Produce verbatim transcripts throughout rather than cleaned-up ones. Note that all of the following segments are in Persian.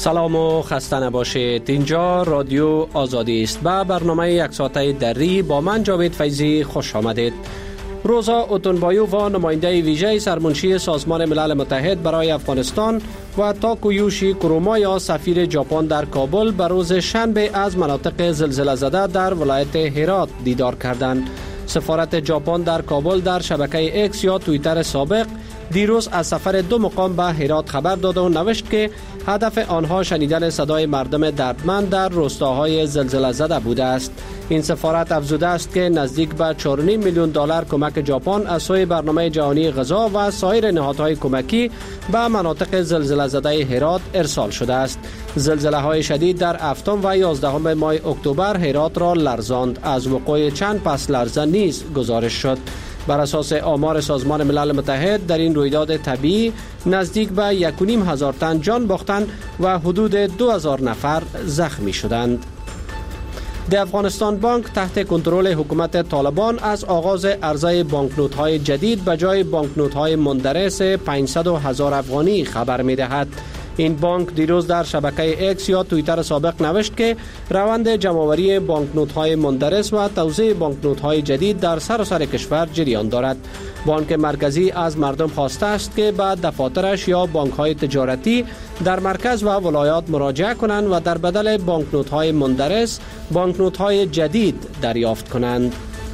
سلام و خسته نباشید. اینجا رادیو آزادی است. با برنامه یک ساعته دری با من جاوید فیضی خوش آمدید. روزا اوتونبایو و نماینده ویژه سرمنشی سازمان ملل متحد برای افغانستان و تاکویوشی کرومایا سفیر ژاپن در کابل به روز شنبه از مناطق زلزله زده در ولایت هرات دیدار کردند. سفارت ژاپن در کابل در شبکه اکس یا توییتر سابق دیروز از سفر دو مقام به هرات خبر داد و نوشت که هدف آنها شنیدن صدای مردم دردمند در روستاهای زلزله زده بوده است. این سفارت افزوده است که نزدیک به چهار و نیم میلیون دلار کمک ژاپن از سوی برنامه جهانی غذا و سایر نهادهای کمکی به مناطق زلزله زده هرات ارسال شده است. زلزله های شدید در هفتم و یازدهم ماه اکتبر هرات را لرزاند. از وقوع چند پس لرزه نیز گزارش شد. بر اساس آمار سازمان ملل متحد در این رویداد طبیعی نزدیک به یک و نیم هزار تن جان باختند و حدود دو هزار نفر زخمی شدند. د افغانستان بانک تحت کنترل حکومت طالبان از آغاز عرضه بانکنوت‌های جدید به جای بانکنوت‌های مندرس پانصد هزار افغانی خبر می‌دهد. این بانک دیروز در شبکه اکس یا توییتر سابق نوشت که روند جمع‌آوری بانکنوت‌های مندرس و توزیع بانکنوت‌های جدید در سراسر کشور جریان دارد. بانک مرکزی از مردم خواسته است که به دفاترش یا بانک‌های تجارتی در مرکز و ولایات مراجعه کنند و در بدل بانکنوت‌های مندرس بانکنوت‌های جدید دریافت کنند.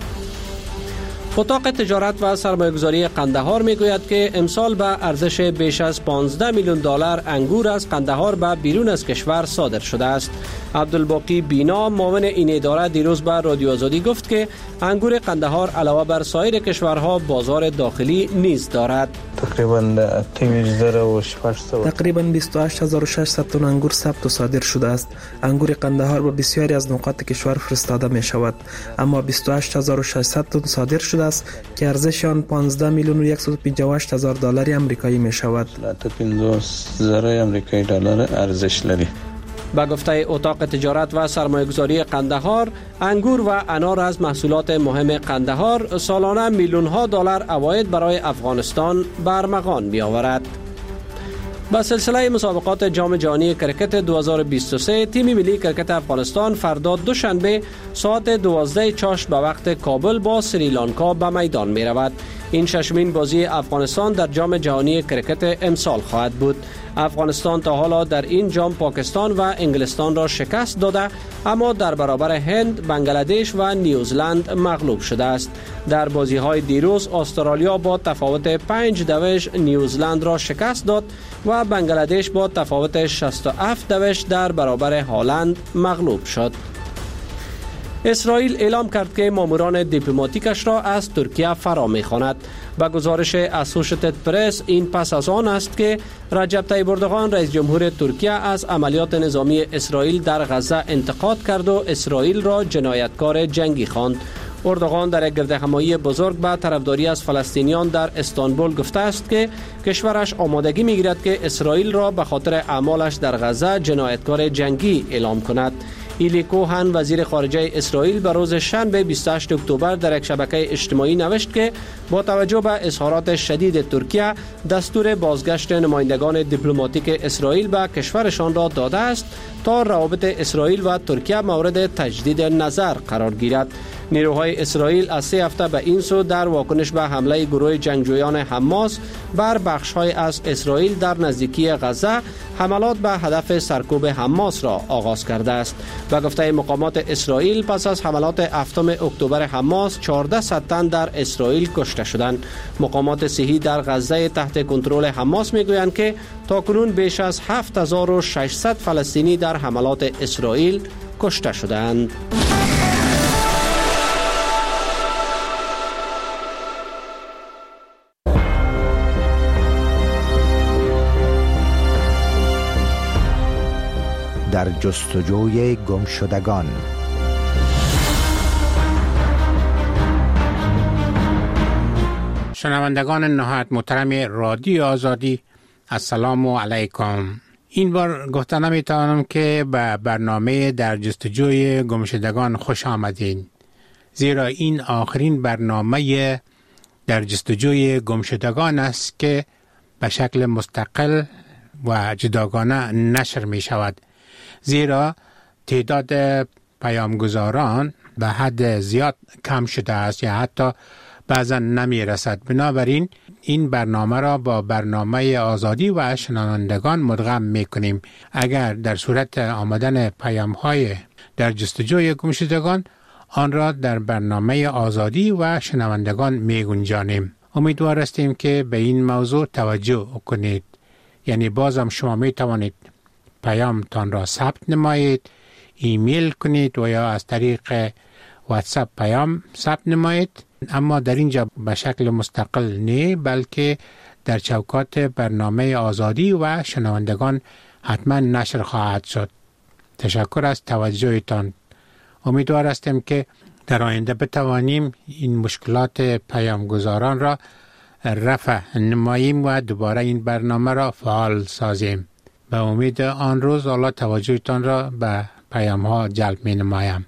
اتاق تجارت و سرمایه‌گذاری قندهار میگوید که امسال به ارزش بیش از پانزده میلیون دلار انگور از قندهار به بیرون از کشور صادر شده است. عبدالباقی بینا معاون این اداره دیروز به رادیو آزادی گفت که انگور قندهار علاوه بر سایر کشورها بازار داخلی نیز دارد. تقریبا تقریبا بیست و هشت هزار و ششصد تن انگور ثبت و صادر شده است. انگور قندهار به بسیاری از نقاط کشور فرستاده می شود، اما بیست و هشت هزار و ششصد تن صادر شده است که ارزش آن پانزده میلیون و صد و پنجاه و هشت هزار دلار آمریکایی می شود. پنجاه آمریکایی دلار ارزش لري. با گفته اتاق تجارت و سرمایه‌گذاری قندهار، انگور و انار از محصولات مهم قندهار سالانه میلیون ها دلار عواید برای افغانستان برمغان می آورد. با سلسله مسابقات جام جهانی کرکت دو هزار و بیست و سه تیم ملی کرکت افغانستان فردا دوشنبه ساعت دوازده چاش به وقت کابل با سریلانکا به میدان می رود. این ششمین بازی افغانستان در جام جهانی کرکت امسال خواهد بود. افغانستان تا حالا در این جام پاکستان و انگلستان را شکست داده، اما در برابر هند، بنگلادش و نیوزلند مغلوب شده است. در بازی‌های دیروز استرالیا با تفاوت پنج دوش نیوزلند را شکست داد و بنگلادش با تفاوت شصت و هفت دوش در برابر هلند مغلوب شد. اسرائیل اعلام کرد که ماموران دیپلماتیکش را از ترکیه فرا می‌خواند. با گزارش اسوشیتد پرس این پس از آن است که رجب طیب اردوغان رئیس جمهور ترکیه از عملیات نظامی اسرائیل در غزه انتقاد کرد و اسرائیل را جنایتکار جنگی خواند. اردوغان در یک گردهمایی بزرگ به طرفداری از فلسطینیان در استانبول گفته است که کشورش آمادگی می‌گیرد که اسرائیل را به خاطر اعمالش در غزه جنایتکار جنگی اعلام کند. ایلی کوهن وزیر خارجه اسرائیل به روز شنبه بیست و هشت اکتبر در یک شبکه اجتماعی نوشت که با توجه به اظهارات شدید ترکیه دستور بازگشت نمایندگان دیپلماتیک اسرائیل به کشورشان را داده است تا روابط اسرائیل و ترکیه مورد تجدید نظر قرار گیرد. نیروهای اسرائیل از سه هفته به این سو در واکنش به حمله گروه جنگجویان حماس بر بخش‌های از اسرائیل در نزدیکی غزه حملات به هدف سرکوب حماس را آغاز کرده است. و گفته مقامات اسرائیل پس از حملات هفتم اکتبر حماس چهارده صد تن در اسرائیل کشته شدند. مقامات صحی در غزه تحت کنترل حماس میگویند که تاکنون بیش از هفت هزار و ششصد فلسطینی در حملات اسرائیل کشته شدند. در جستجوی گمشدگان. شنوندگان نهایت محترم رادیو آزادی، السلام علیکم. این بار گفته نمیتوانم که به برنامه در جستجوی گمشدگان خوش آمدین، زیرا این آخرین برنامه در جستجوی گمشدگان است که به شکل مستقل و جداگانه نشر می شود، زیرا تعداد پیامگذاران به حد زیاد کم شده است یا حتی بعضا نمی رسد. بنابراین این برنامه را با برنامه آزادی و شنوندگان مدغم می کنیم. اگر در صورت آمدن پیام های در جستجوی گمشدگان، آن را در برنامه آزادی و شنوندگان می گنجانیم. امیدوار هستیم که به این موضوع توجه کنید. یعنی بازم شما می توانید پیامتان را ثبت نمایید، ایمیل کنید و یا از طریق واتساپ پیام ثبت نمایید، اما در اینجا به شکل مستقل نه، بلکه در چوکات برنامه آزادی و شنوندگان حتما نشر خواهد شد. تشکر از توجهتان. امیدوار هستیم که در آینده بتوانیم این مشکلات پیامگذاران را رفع نماییم و دوباره این برنامه را فعال سازیم. به امید آن روز الله توجهتان را به پیام ها جلب می نمایم.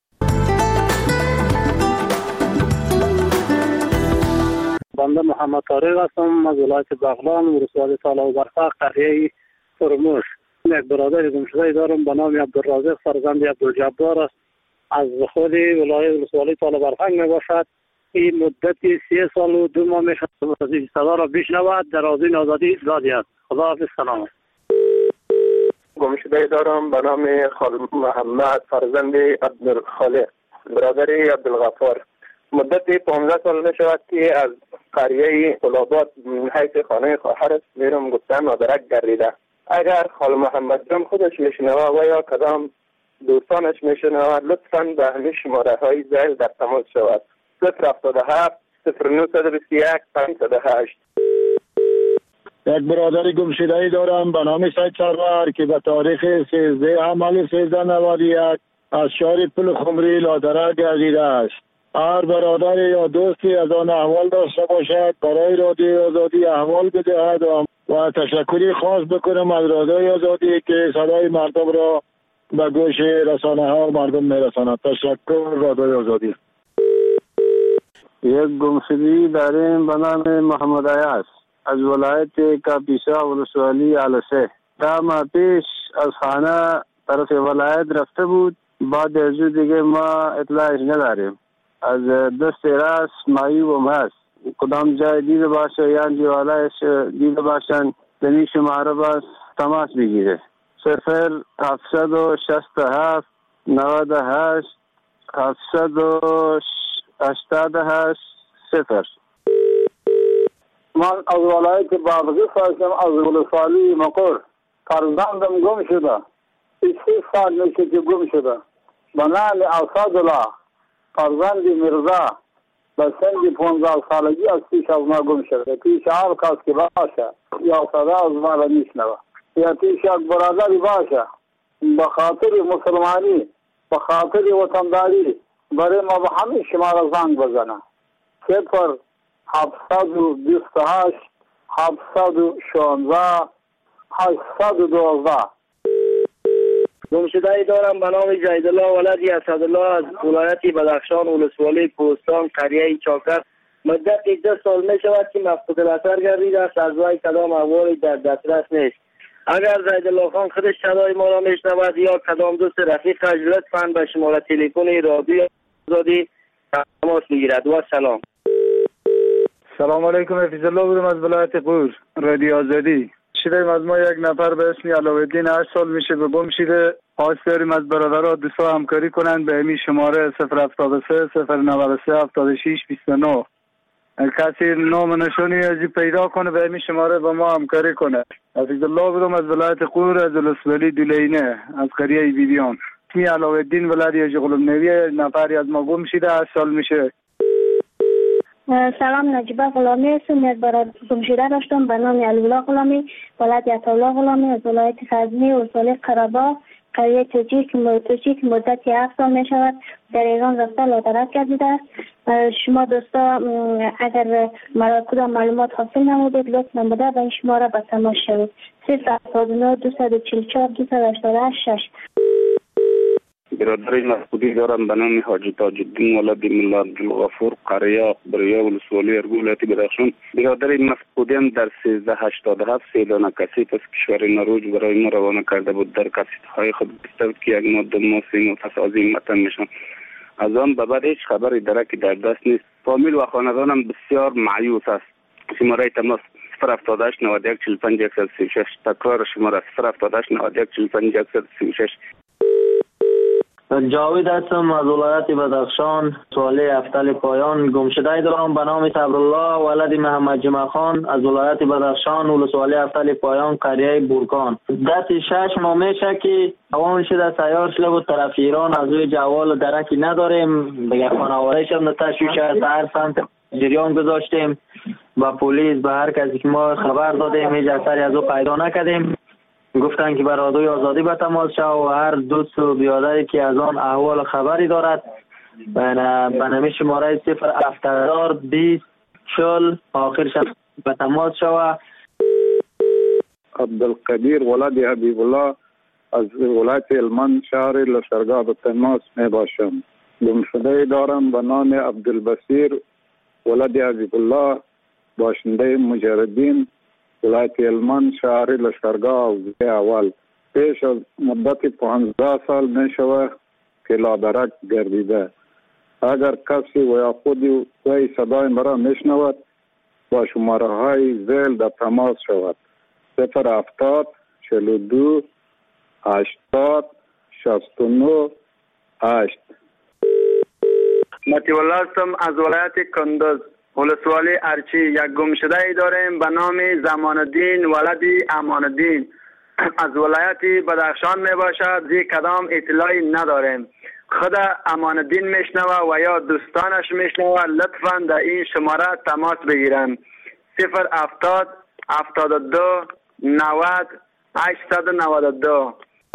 بنده محمد طارق هستم از ولایت بغلان، ولسوالی طالع برفق، قریه فرموش. یک برادر گمشده دارم به نام عبدالرازق فرزند عبدالجبار است. از خود ولایت ولسوالی طالع برفق می باشد. این مدت سه سال و دو ماه می شود صدا را بشنود. در آذین آزادی دادی است. خداحافظ. سلام. گمشده دارم به نام خال محمد فرزند عبدالخالق، برادر عبدالغفار. مدت پانزده سال می شود که از قریه قلابات حیث خانه خواهرش میرم گفتن مادرک گردیده. اگر خال محمد جان خودش میشنوه و یا کدام دوستانش میشنوه، لطفاً به همین شماره های زیل در تماس شود. صفر هفتاد و هفت صفر نه بیست و یک پنجصد و هشت. یک برادر گمشده‌ای دارم به نام سید سرور که به تاریخ سیزده عمل سیزده نود و یک از شهر پل خمری لادره گردیده است. هر برادر یا دوستی از آن احوال داشته باشد برای رادیوی آزادی احوال بدهد و تشکری خاص بکنم از رادیوی آزادی که صدای مردم را به گوش رسانه ها و مردم میرساند. تشکر رادیوی آزادی. یک گمشدگی داریم به نام محمد عیاض از ولایت کاپیسا ولسوالی علسه. تا ماه پیش از خانه طرف ولایت رفته بود، بعد از دیگه ما اطلاعش نداریم. از دست راست معیوب هم هست، کدام جای دیده باشه یا دیوالایش دیده باشن دنی شماره باز تماس بگیره. صفر هفتصد و شست و هفت نود و هشت هفتصد و هشتاد و هشت صفر. من از ولایت بادغیس هستم، از ولسوالی مقر. فرزندم گم شده، سی سال میشه که گم شده. به نام اسدالله فرزند مرزا به سن پانزده سالگی از پیش از ما گم شده. پیش هر کس که باشه یا صدا از ما را میشنوه یا پیش یک برادری باشه به خاطر مسلمانی، به خاطر وطنداری برای ما به همین شما را زنگ بزنه. صفر هفتصد و بیست و هشت هفتصد و شانزده هشتصد و دوازده. گمشده‌ای دارم به نام جیدالله ولدی اسدالله از ولایت بدخشان ولسوالی پوستان قریه چاکر. مدت ده سال می شود که مفقود الاثر گردیده است، از وی کدام احوالی در دسترس نیست. اگر جیدالله خان خودش صدای ما را میشنود یا کدام دوست رفیقش لطفاً به شماره تلفن رادیو آزادی تماس بگیرد. و سلام. سلام علیکم. حفیظ الله بودم از ولایت قور، رادیو آزادی. شدیم از ما یک نفر به اسم علاءالدین هشت سال میشه به گم شده. خواست داریم از برادرها دوستا همکاری کنند به همین شماره صفر هفتاد و سه صفر نود و سه هفتاد و شش بیست و نه. کسی نام نشانی ازی پیدا کنه به همین شماره با ما همکاری کنه. حفیظ الله بودم از ولایت قور، از ولسوالی دولینه، از قریه بیبیان. اسمی علاءالدین ولدی جغلم نویه. نفری از ما گم شده هشت سال میشه. سلام، نجیبه غلامی هستم. یک برادر گمشده داشتم به نام علی‌الله غلامی، ولد عطاالله غلامی از ولایت غزنی ولسوالی قره‌باغ قریه توجیه که مدت هفت سال می شود در ایران رفته لادرک گردیده است. شما دوستا اگر مرا کدام معلومات حاصل نمودید لطف نموده به این شماره به تماس شوید. صفر هفتاد و نه دویست و چهل و چهار دویست و هشتاد و هشت شش. برادر مسعودی دارم به نام حاجی تاج الدین ولد ملا عبدالغفور قریه بریا ولسوالی ارگو ولایت بدخشان. برادر مسعودی هم در سیزده هشتاد و هفت سه دانه کاسیت از کشور نروژ برای ما روانه کرده بود. در کاسیت های خود گفته که یک ماده موسیقی متسازی متن میشن. از آن به بعد هیچ خبری درکی در دست نیست. فامیل و خاندانم بسیار مایوس است. شماره تماس صفر هفتاد و هشت نود و یک چهل و پنج صد و سی و شش. تکرار شماره صفر هفتاد و هشت نود و یک چهل و پنج صد و سی و شش. جاوید هستم از ولایت بدخشان. سوالی افتل پایان گمشده دارم به نام صبرالله ولد محمد جمع خان از ولایت بدخشان. ولسوالی افتل پایان قریه بورکان. دست شش ماه میشه که اوان شده سیار شده بود طرف ایران. از روی جوال درکی نداریم. بگه خانوارش هم تشویش است. هر سمت جریان گذاشتیم با پلیس به هر کسی که ما خبر دادیم هیچ اثری از او پیدا نکردیم. گفتن که برادوی آزادی به تماس شو و هر دوست و بیادری که از آن احوال خبری دارد به نمی شماره صفر هفتاد بیست چل آخرش به تماس شو. عبدالقدیر ولد حبیب الله از ولایت هلمند شهر لشکرگاه به تماس می باشم. گمشده دارم به نام عبدالبصیر ولد حبیب الله باشنده مجردین ولایت هلمند شهر لشکرگاه اول. پیش از مدت پانزده سال می شود که لادرک گردیده. اگر کسی و یا خودی وی صدای مرا می شنود با شماره های زیل در تماس شود. صفر هفتاد چهل و دو هشتاد شصت و نه هشت. مطیع الله هستم از ولایت کندز. ولسوالی ارچی. یک گمشده ای داریم به نام زمان الدین ولدی امان الدین از ولایت بدخشان می باشد. زی کدام اطلاعی نداریم. خود امان الدین میشنوه و یا دوستانش میشنوه لطفا در این شماره تماس بگیرن. صفر هفتاد هفتاد و دو نود هشتصد و نود و دو.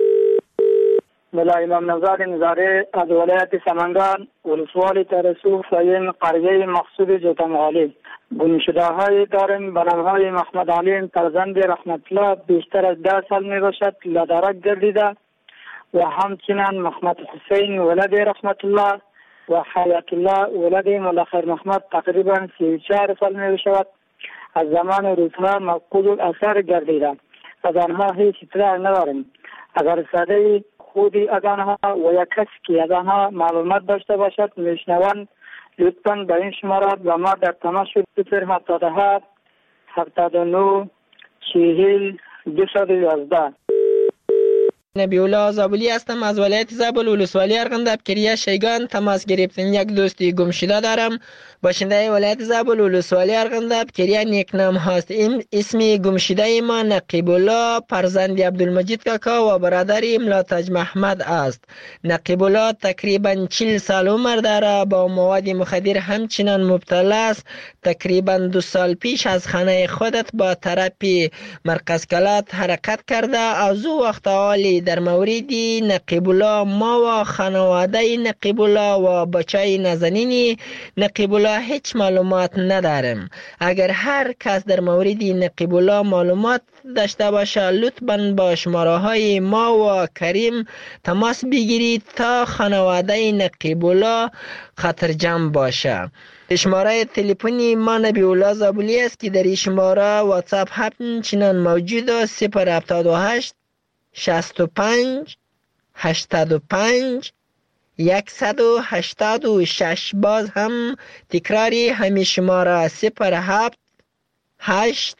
ملا امام نزار نزاره از ولایت سمنگان. ولسوالی ترسو سایم قریه مقصود جوتمغالی. گمشده های داریم به نام های محمد علیم فرزند رحمت الله بیشتر از ده سال می باشد لادرک گردیده و همچنین محمد حسین ولد رحمت الله و حیات الله ولد ملا خیر محمد تقریبا سی و چهار سال می باشد. از زمان روزها مفقود الاثر گردیده. از آنها هیچ اطلاع نداریم. اگر ساده خودی از آنها و یک کسی که از آنها معلومات داشته باشد میشنوند لطفاً به این شماره و ما در تماس شد. صفر هفتاد و هفت هفتاد و نه چهل دویست و یازده. نبی‌الله زابلی هستم از ولایت زابل. ولسوالی ارغنداب کریه شیگان. تماس گرفتن یک دوستی گمشده دارم باشنده ولایت زابل. ولسوالی ارغنداب کریه نیکنام هست. این اسمی گمشده ما نقیب الله فرزند عبدالمجید کاکا و برادر ملاتج محمد است. نقیب الله تقریبا چهل سال عمر داره. با مواد مخدر همچنان مبتلا است. تقریبا دو سال پیش از خانه خودت با تراپی مرکز کلات حرکت کرده. از او وقت حالی در مورد نقیب الله ما و خانواده نقیب الله و بچه نازنین نقیب الله هیچ معلومات نداریم. اگر هر کس در مورد نقیب الله معلومات داشته باشه لطفاً با شماره های ما و کریم تماس بگیرید تا خانواده نقیب الله خطرجم باشه. شماره تلفنی ما نبی الله زابلی است که در این شماره واتساپ همچنان موجود است. صفر هفتاد و هشت شصت و پنج هشتاد و پنج صد و هشتاد و شش. باز هم تکراری همین شماره صفر هفت هشت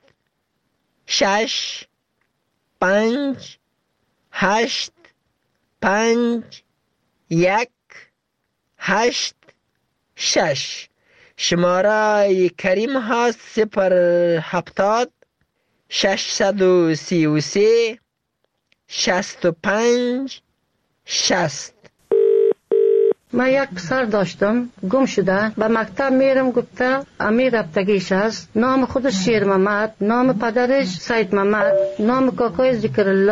شش پنج هشت پنج یک هشت شش. شماره کریم هست صفر هفتاد ششصد و سی و سه شست و پنج شست. من یک پسر داشتم گم شده به مکتب میرم گفته امیر رفتگیش است. نام خودش شیر محمد، نام پدرش سید محمد، نام کاکای ذکر الله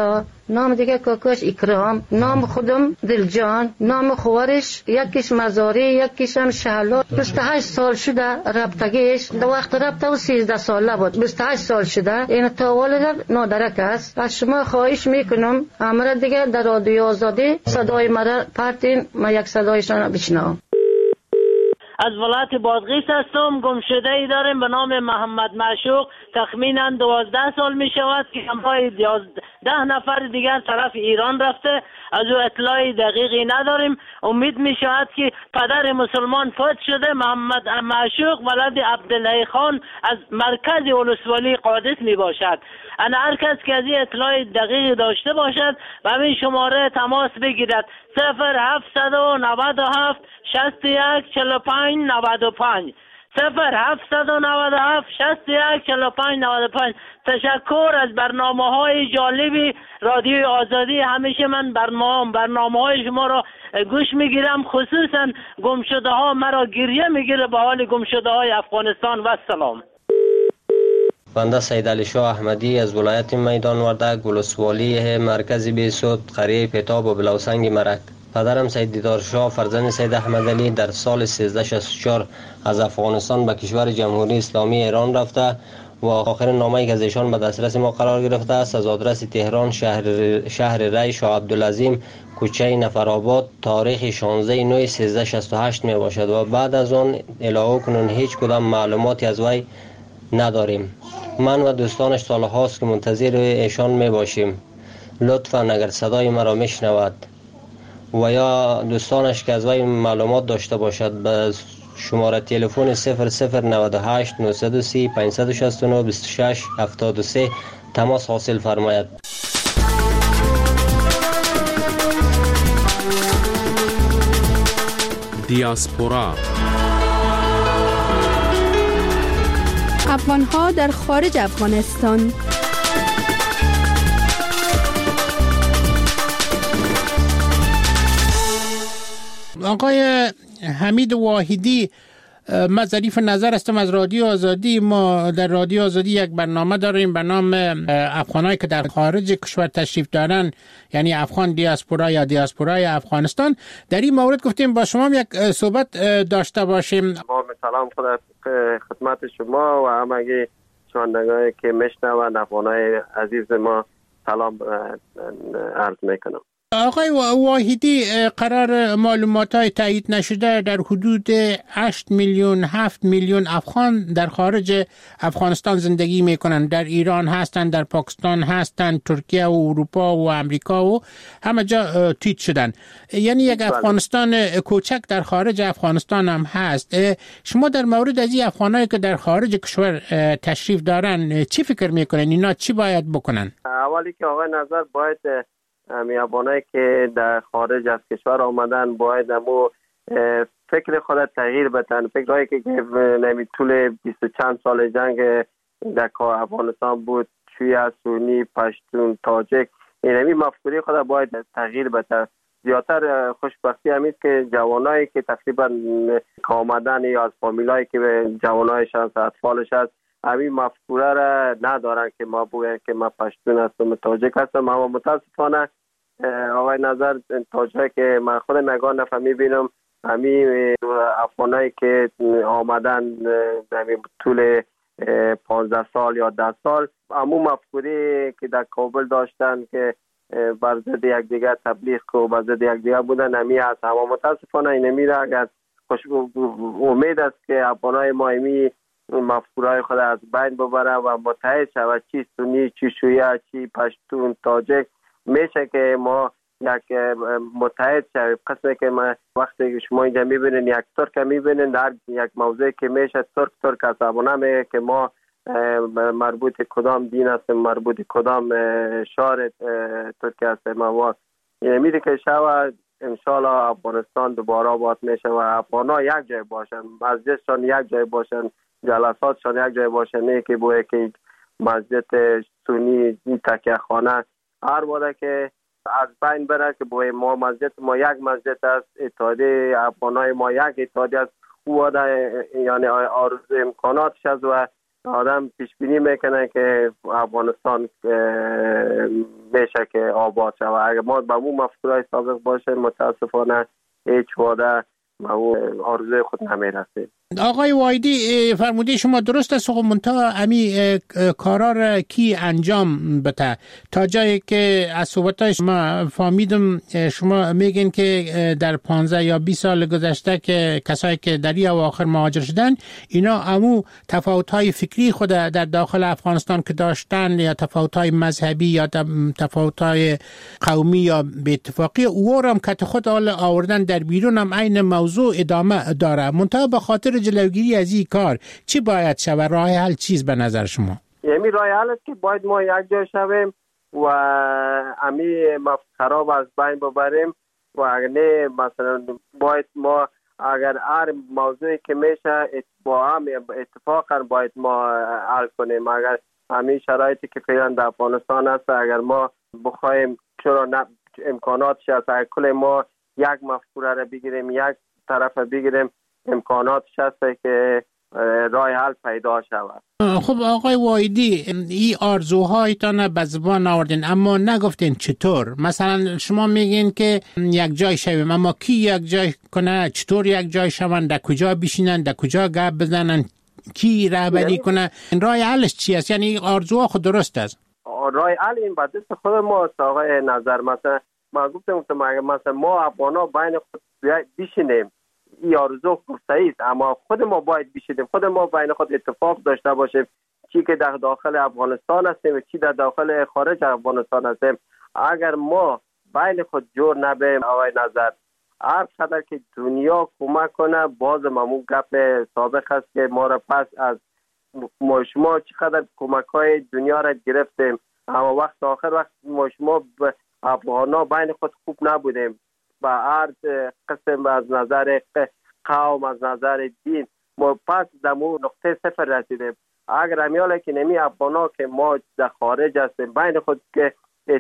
نام دیگه کاکاش اکرام، نام خودم دلجان، نام خوارش یکیش مزاری یکیش هم شهلا. بیست و هشت سال شده رابطگیش، دو وقت رابطه و سیزده ساله بود. بیست و هشت سال شده. این تا والد نادرک است. از شما خواهش میکنم امر دیگه در رادیو آزادی صدای مرا پرتین، ما یک صدایشان بشنوم. از ولایت بادغیس هستم. گمشده ای داریم به نام محمد معشوق. تخمینا دوازده سال می شود که همراه ده نفر دیگر طرف ایران رفته. از او اطلاعی دقیقی نداریم. امید می شود که پدر مسلمان فوت شده. محمد معشوق ولد عبدالله خان از مرکز ولسوالی قادس می باشد. انا هر کس که از این اطلاع دقیق داشته باشد و همین شماره تماس بگیرد: صفر هفتصد و نود و هفت شصت و یک چهل و پنج نود و پنج صفر هفتصد و نود و هفت شصت و یک چهل و پنج نود و پنج. تشکر از برنامه های جالبی رادیو آزادی. همیشه من برنامه برنامه های شما را گوش میگیرم، خصوصا گمشده ها مرا گریه میگیره به حال گمشده های افغانستان. و سلام. بنده سید علی شاه احمدی از ولایت میدان وردک، ولسوالی مرکز بیسود، قریه پیتاب و بلوسنگ مرک. پدرم سید دیدار شاه فرزند سید احمد علی در سال سیزده شصت و چهار از افغانستان به کشور جمهوری اسلامی ایران رفته و آخرین نامه‌ای که از ایشان به دسترس ما قرار گرفته است از آدرس تهران، شهر شهر ری، شاه عبدالعظیم، کوچه نفرآباد، تاریخ شانزده نوامبر سیزده شصت و هشت می باشد و بعد از آن الهو کنون هیچ کدام معلوماتی از وی نداریم. من و دوستانش سال هاست که منتظر ایشان می باشیم. لطفاً اگر صدای مرا میشنود و یا دوستانش که از وی معلومات داشته باشد به شماره تلفن صفر صفر نود و هشت نهصد و سی پانصد و شصت و نه بیست و شش هفتاد و سه تماس حاصل فرماید. دیاسپورا افغان‌ها در خارج افغانستان. آقای حمید واحدی، من ظریف نظر هستم از رادیو آزادی. ما در رادیو آزادی یک برنامه داریم به نام افغانایی که در خارج کشور تشریف دارن، یعنی افغان دیاسپورا یا دیاسپورای افغانستان. در این مورد گفتیم با شما یک صحبت داشته باشیم. با سلام خدا خدمت شما و همگی شنوندگانی که میشنوند، افغانای عزیز ما سلام عرض میکنم. آقای واحدی، قرار معلومات های تایید نشده در حدود هشت میلیون هفت میلیون افغان در خارج افغانستان زندگی میکنن. در ایران هستن، در پاکستان هستن، ترکیه و اروپا و امریکا و همه جا تیت شدن. یعنی یک افغانستان کوچک در خارج افغانستان هم هست. شما در مورد از این افغانایی که در خارج کشور تشریف دارن چی فکر میکنن؟ اینا چی باید بکنن؟ اولی که آقای نظر باید میابانایی که در خارج از کشور آمدن باید امو فکر خود تغییر بدن. فکرهایی که نمی طول بیست و چند سال جنگ در افغانستان بود، شیعه، سنی، پشتون، تاجک، اینمی مفکوری خود باید تغییر بدن. زیادتر خوشبختی همین که جوانایی که تقریبا آمدن یا از فامیلایی که جوانایش هست، اطفالش هست، همین مفکوره را ندارن که ما بگویم که ما پشتون هستم، تاجک هستم. اما متاسفانه آقای نظر تاجک که من خود نگاه نفهم میبینم، همین افغانایی که آمدن همین طول پانزده سال یا ده سال همون مفکوری که در کابل داشتن که بر ضد یک دیگر تبلیغ و بر ضد یک دیگر بودن همین هست. اما متاسفانه این میره اگر خوش امید است که افغانای ما همین مفکورهای خود از بین ببره و متحد شود، چی سنی، چی شیعه، چی پشتون، تاجک، میشه که ما یک متحد شویم. قسمه که ما وقتی شما اینجا میبینین یک ترک میبینین در یک موضوع که میشه ترک ترک عصبانه میگه که ما مربوط کدام دین هستیم، مربوط کدام شهر ترک هستیم. و میده که شود انشالله افغانستان دوباره آباد میشه و افغانا یک جای باشن، مسجدشان یک جای باشن، جلساتشان یک جای باشن، نه که بوده که مسجد سنی تکیه خانه هر بوده که از بین بره که بوده ما مسجد ما یک مسجد است، اتحادیه افغانای ما یک اتحادیه است. او بوده یعنی آرزو امکاناتش است و آدم پیش بینی میکنه که افغانستان میشه که آباد شود. اگر ما به اون مفکورهای سابق باشه متاسفانه هیچ وعده ما اون آرزوی خود نمیرسیم. آقای وایدی فرموده شما درست است، منتها امی کارا کی انجام بده تا جایی که از صحبتای شما فهمیدم شما میگین که در پانزده یا بیست سال گذشته که کسایی که در این اواخر مهاجر شدن اینا امو تفاوت‌های فکری خود در داخل افغانستان که داشتن یا تفاوت‌های مذهبی یا تفاوت‌های قومی یا به اتفاقی او هم که خود حال آوردن در بیرون هم عین موضوع ادامه داره. منتها به خاطر جلوگیری از این کار چی باید شود؟ راه حل چیز به نظر شما؟ یعنی راه حل است که باید ما یک جای شویم و امی خراب از بین ببریم و اگر نه مثلا باید ما اگر هر موضوعی که میشه با هم اتفاقا باید ما حل کنیم. اگر همین شرایطی که فعلا در افغانستان هست اگر ما بخوایم چرا نه امکاناتش هست اگر کل ما یک مفکوره را بگیریم یک طرف بگیریم امکاناتش هست که راه حل پیدا شود. خب آقای وایدی این آرزوهایتان به زبان آوردین اما نگفتین چطور. مثلا شما میگین که یک جای شویم اما کی یک جای کنه؟ چطور یک جای شون؟ در کجا بشینن؟ در کجا گپ بزنن؟ کی رهبری کنه؟ راه حلش چی است؟ یعنی آرزوها خود درست است. راه حل این به دست خود ما است آقای نظر. مثلا ما گفتم مثلا ما افغانا بین خود بشینیم این آرزو صحیح است اما خود ما باید بشینیم، خود ما بین خود اتفاق داشته باشیم چی که در داخل افغانستان هستیم چی در داخل خارج افغانستان هستیم. اگر ما بین خود جور نبیم آقای نظر هر قدر که دنیا کمک کنه باز ممون گپ سابق هست که ما را پس از ما شما چقدر کمک های دنیا را گرفتیم اما وقت آخر وقت ما شما افغانا بین خود خوب نبودیم با هر قسم از نظر قوم از نظر دین ما پس دمو نقطه صفر رسیدیم. اگر همیاله که نمی افغانا که ما در خارج هستیم بین خود که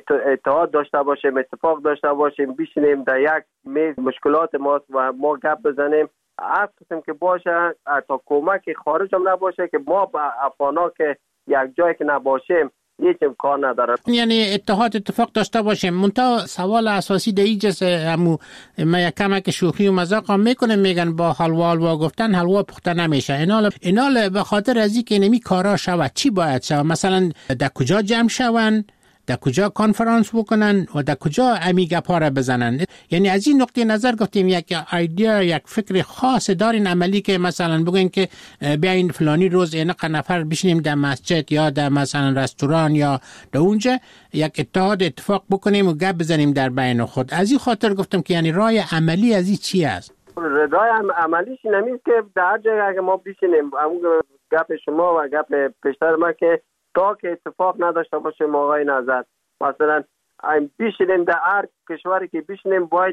اتحاد داشته باشیم اتفاق داشته باشیم بشینیم در یک میز مشکلات ماست و ما گپ بزنیم هر قسم که باشه تا کمک خارج هم نباشه که ما با افغانا که یک جای که نباشیم هیچ امکان نداره. یعنی اتحاد اتفاق داشته باشیم. منتها سوال اساسی در اینجاست همو ما یک کمک شوخی و مذاق هم میکنه میگن با حلوا حلوا گفتن حلوا پخته نمیشه. اینال اینال به خاطر از اینکه نمی کارا شود چی باید شود؟ مثلا در کجا جمع شون؟ در کجا کنفرانس بکنن و در کجا امی گپا را بزنن؟ یعنی از این نقطه نظر گفتیم یک ایده یک فکر خاص دارین عملی که مثلا بگوین که بیاین فلانی روز اینقدر نفر بشینیم در مسجد یا در مثلا رستوران یا در اونجا یک اتحاد اتفاق بکنیم و گپ بزنیم در بین خود. از این خاطر گفتم که یعنی راه عملی از این چی است؟ راه عملیش نمیست که در جای اگه ما بشینیم همون گپ شما و گپ پیشتر ما که تا که اتفاق نداشته باشیم آقای نظر مثلا بشینیم در هر کشوری که بشینیم باید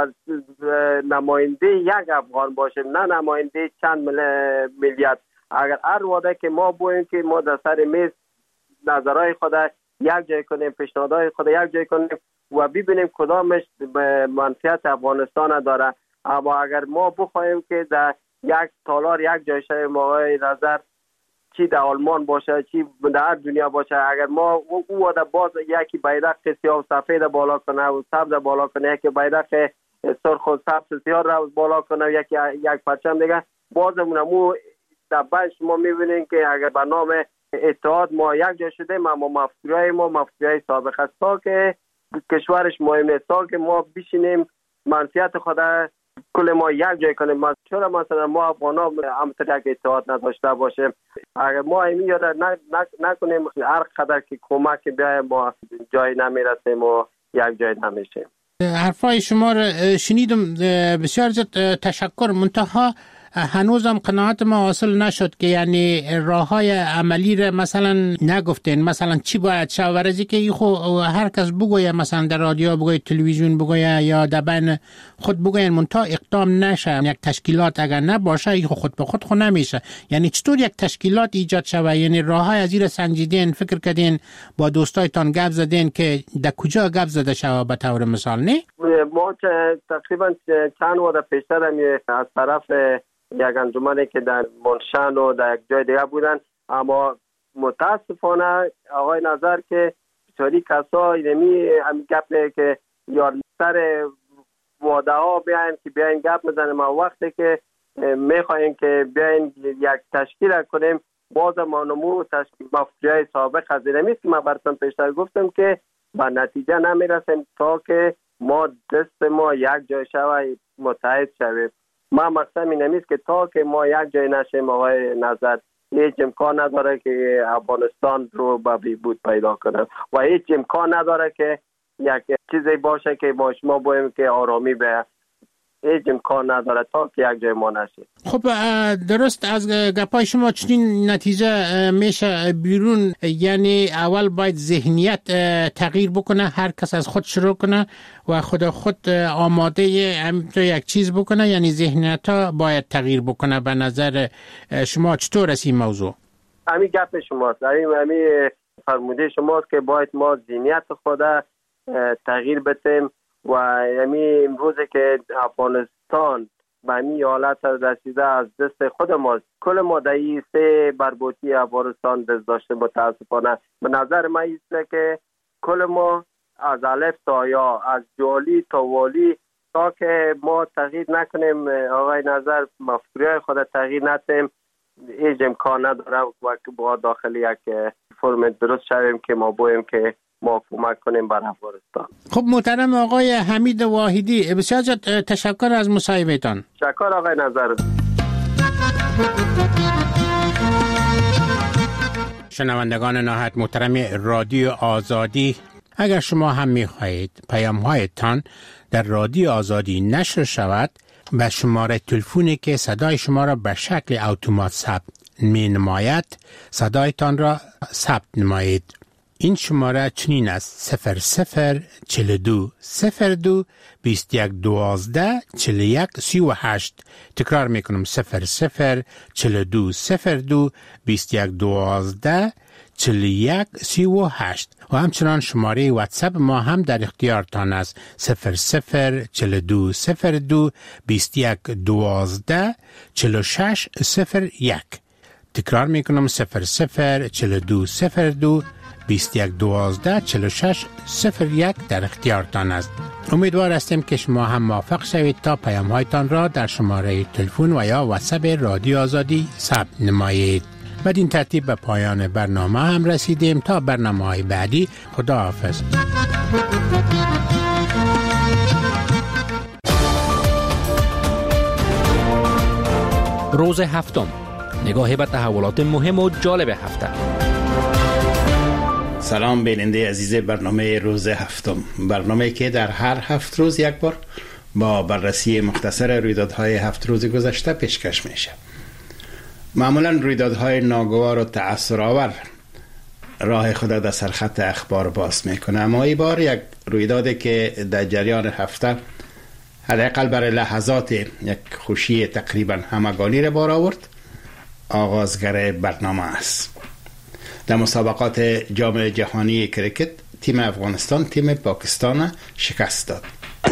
نماینده یک افغان باشیم نه نماینده چند میلیارد. اگر هر وعده که ما بویم که ما در سر میز نظرهای خود یک جای کنیم پیشنهادهای خود یک جای کنیم و ببینیم کدامش منفعت افغانستان داره. اما اگر ما بخوایم که در یک تالار یک جای شویم آقای نظر چی در آلمان باشه چی در هر دنیا باشه اگر ما او وعده باز یکی بیرق سیاه و سفید بالا کنه و سبز بالا کنه یکی بیرق سرخ و سبز سیاه را بالا کنه یکی یک پرچم دیگه بازمون مو در بعد شما میبینین که اگر به نام اتحاد ما یک جا شدیم اما مفکورهای ما مفکورهای سابق است تا که کشورش مهم نیست تا که ما بشینیم منفعت خود کل ما یک جای کنیم. چرا مثلا ما افغانا همطور یک اتحاد نداشته باشیم؟ اگر ما همین یاد نکنیم هر قدر که کمک بیایم ما جای نمیرسیم و یک جای نمیشیم. حرفای شما را شنیدم بسیار زیاد تشکر. منتها هنوزم قناعت ما حاصل نشد که یعنی راههای عملی را مثلا نگفتین مثلا چی باید شود ورزی که ای خو هر کس بگویه مثلا در رادیو بگویه تلویزیون بگویه یا در بین خود بگوین منتها اقدام نشه. یک تشکیلات اگر نباشه ای خو خود به خود خو نمیشه. یعنی چطور یک تشکیلات ایجاد شود؟ یعنی راههای از این سنجیدین فکر کردین با دوستایتان گپ زدین که در کجا گپ زده شود به طور مثال؟ نه ما تقریبا چند وقت پیشتر از طرف یک انجمنی که در منشن و در یک جای دیگه بودن اما متاسفانه آقای نظر که چاری کسا اینمی هم گپ که یا سر واده ها بیاین که بیاین گپ بزنیم ما وقتی که میخوایم که بیاین یک تشکیل کنیم باز ما نمو تشکیل مفکوری سابق از اینمیست که من براتون پیشتر گفتم که به نتیجه نمیرسیم تا که ما دست ما یک جای شوه متحد شویم. ما مقصد اینمیست که تا که ما یک جای نشیم آقای نظر هیچ امکان نداره که افغانستان رو به بهبود پیدا کنه و هیچ امکان نداره که یک چیزی باشه که ما شما بایم که آرامی به هیچ امکان نداره تا که یک جای ما نشه. خب درست از گپای شما چنین نتیجه میشه بیرون، یعنی اول باید ذهنیت تغییر بکنه، هر کس از خود شروع کنه و خود خود آماده همینطور یک چیز بکنه، یعنی ذهنیت ها باید تغییر بکنه. به نظر شما چطور است این موضوع؟ همین گپ شماست، همین فرموده شماست که باید ما ذهنیت خود تغییر بدیم و همین امروز که افغانستان به همین حالت رسیده از دست خود ماست. کل مادهی سه بربوطی افغانستان دست داشته متاسفانه. به نظر من ایست که کل ما از الف تا یا از جالی تا والی تا که ما تغییر نکنیم آقای نظر مفکوری خود تغییر ندیم هیچ امکان نداره و با داخل یک فرم درست شویم که ما بایم که ما کمک کنیم بر افغانستان. خب محترم آقای حمید واحدی، بسیار تشکر از مصاحبهتان. تشکر آقای نظر. شنوندگان نهایت محترم رادیو آزادی، اگر شما هم می‌خواهید پیام‌هایتان در رادیو آزادی نشر شود، به شماره تلفنی که صدای شما را به شکل اتومات ثبت می‌نماید صدایتان را ثبت نمایید. این شماره چنین است: صفر صفر چهل و دو صفر دو بیست یک دوازده چهل و یک سی و هشت. تکرار میکنم: صفر صفر چهل و دو صفر دو بیست یک دوازده چهل و یک سی و هشت. و همچنان شماره واتساپ ما هم در اختیارتان است: صفر صفر چهل و دو صفر دو بیست یک دوازده چهل و شش صفر یک. تکرار میکنم: صفر صفر چهل و دو صفر دو بیست یک دوازده چهل و شش صفر یک در اختیارتان است. امیدوار هستیم که شما هم موافق شوید تا پیام هایتان را در شماره تلفن و یا واتساپ رادیو آزادی ثبت نمایید. بدین ترتیب به پایان برنامه هم رسیدیم. تا برنامه های بعدی، خدا حافظ. روز هفتم، نگاهی به تحولات مهم و جالب هفته. سلام بیننده عزیز برنامه روز هفتم، برنامه که در هر هفت روز یک بار با بررسی مختصر رویدادهای هفت روز گذشته پیشکش میشه. معمولا رویدادهای ناگوار و تأثیرآور راه خود در سرخط اخبار باز میکنه، اما این بار یک رویدادی که در جریان هفته حداقل برای لحظات یک خوشی تقریبا همگانی را بار آورد آغازگر برنامه است. در مسابقات جام جهانی کرکت تیم افغانستان تیم پاکستان شکست داد.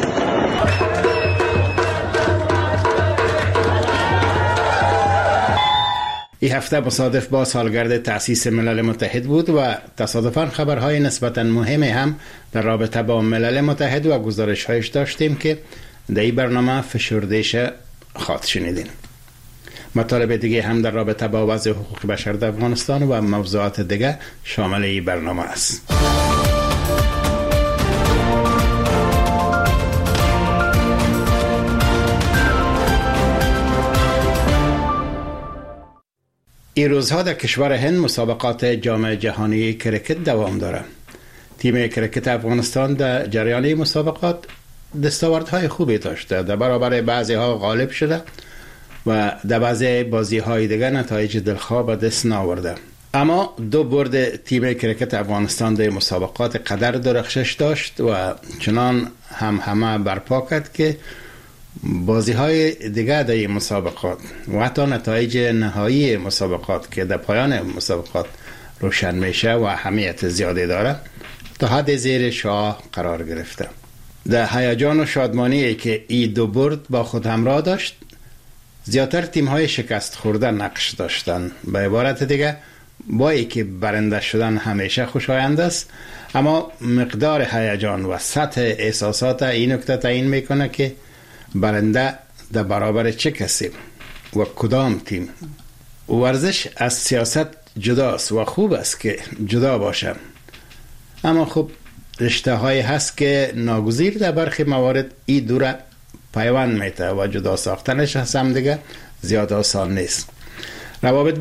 این هفته مصادف با سالگرد تأسیس ملل متحد بود و تصادفاً خبرهای نسبتاً مهمی هم در رابطه با ملل متحد و گزارش‌هایش داشتیم که در این برنامه فشردهش خواهد شنیدین. مطالب دیگه هم در رابطه با وضع حقوق بشر در افغانستان و موضوعات دیگه شامل این برنامه است. این روزها در کشور هند مسابقات جام جهانی کرکت دوام داره. تیم کرکت افغانستان در جریان مسابقات دستاوردهای خوبی داشته، در برابر بعضی ها غالب شده و در بعضی بازی های دیگر نتایج دلخواه به دست نآورده. اما دو برد تیم کرکت افغانستان در مسابقات قدر درخشش داشت و چنان هم همه برپا کرد که بازی های دیگر در این مسابقات و حتی نتایج نهایی مسابقات که در پایان مسابقات روشن میشه و اهمیت زیادی داره تا حد زیر شاه قرار گرفته. در هیجان و شادمانی که این دو برد با خود همراه داشت، زیادتر تیم های شکست خورده نقش داشتن. به عبارت دیگه با اینکه برنده شدن همیشه خوشایند است، اما مقدار هیجان و سطح احساسات این نکته تعیین میکنه که برنده در برابر چه کسی و کدام تیم. ورزش از سیاست جداست و خوب است که جدا باشه، اما خب رشته های هست که ناگزیر در برخی موارد ای دوره پیوند میته و جدا ساختنش هم دیگه زیاد آسان نیست. روابط